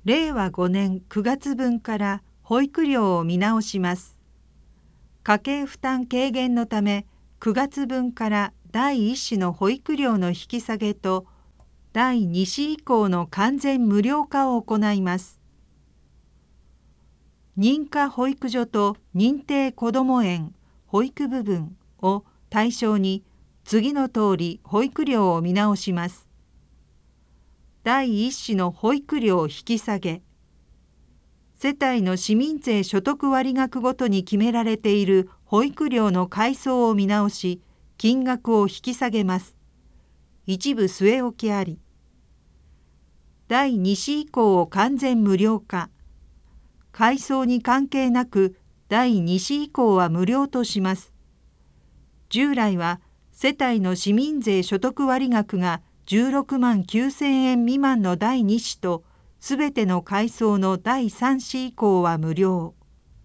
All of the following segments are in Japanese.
令和5年9月分から保育料を見直します。家計負担軽減のため、9月分から第1子の保育料の引き下げと、第2子以降の完全無料化を行います。認可保育所と認定こども園、保育部分を対象に、次の通り保育料を見直します。第1子の保育料引き下げ。世帯の市民税所得割額ごとに決められている保育料の階層を見直し、金額を引き下げます。一部据え置きあり。第2子以降を完全無料化。階層に関係なく第2子以降は無料とします。従来は世帯の市民税所得割額が16万9000円未満の第2子と、すべての階層の第3子以降は無料。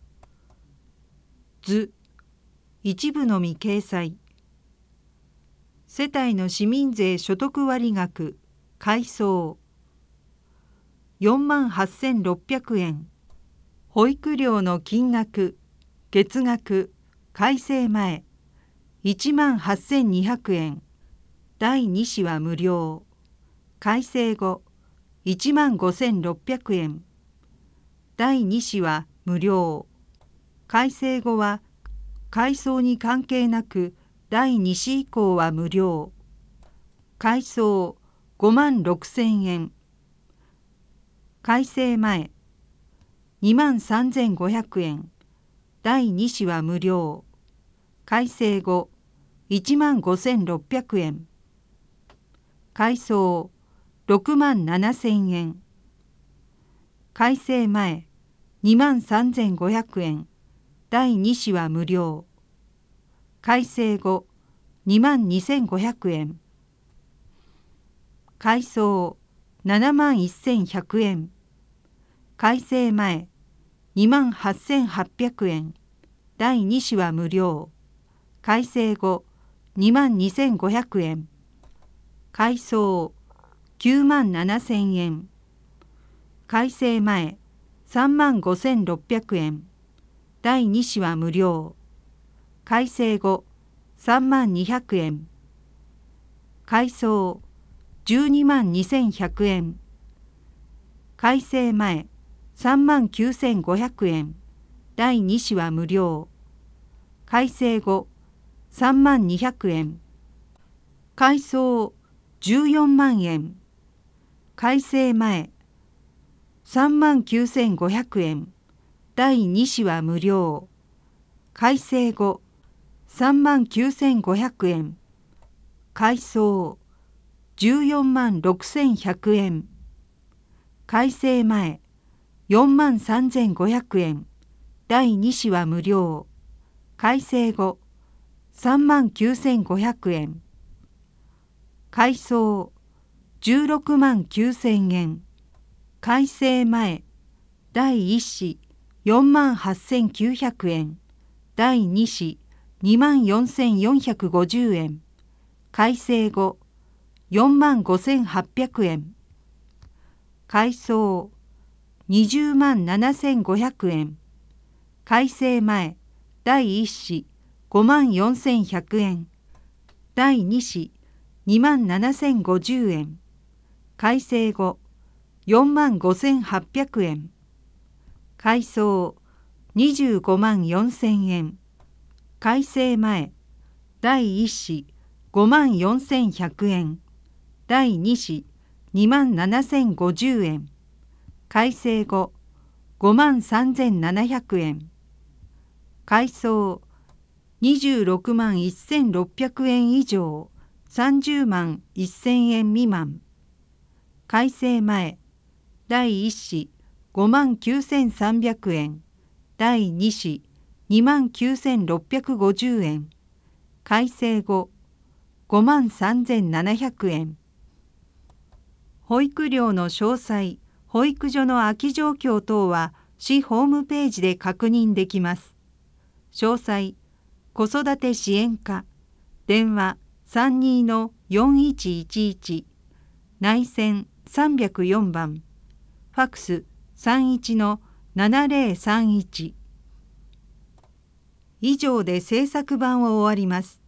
図、一部のみ掲載。世帯の市民税所得割額、階層。48,600円。保育料の金額、月額、改正前、18,200円。第2子は無料。改正後、15,600円。第2子は無料。改正後は、階層に関係なく、第2子以降は無料。階層56,000円。改正前、23,500円。第2子は無料。改正後、15,600円。階層67,000円。改正前、23,500円。第2子は無料。改正後、22,500円。階層71,100円。改正前、28,800円。第2子は無料。改正後、22,500円。階層97,000円。改正前、35,600円。第2子は無料。改正後、32,000円。階層122,100円。改正前、39,500円。第2子は無料。改正後、32,000円。階層14万円。改正前、39,500円。第2子は無料。改正後、39,500円。階層146,100円。改正前、43,500円。第2子は無料。改正後、39,500円。階層169,000円。改正前、第1子48,900円。第2子24,450円。改正後、45,800円。階層207,500円。改正前、第1子54,100円。第2子27,050円。改正後、45,800円。階層254,000円。改正前、第1子54,100円。第2子27,050円。改正後、53,700円。階層261,600円以上、301,000円未満。改正前、第1子59,300円。第2子29,650円。改正後、53,700円。保育料の詳細、保育所の空き状況等は市ホームページで確認できます。詳細、子育て支援課、電話32-4111、内線304番、フファクス31-7031。以上で制作版を終わります。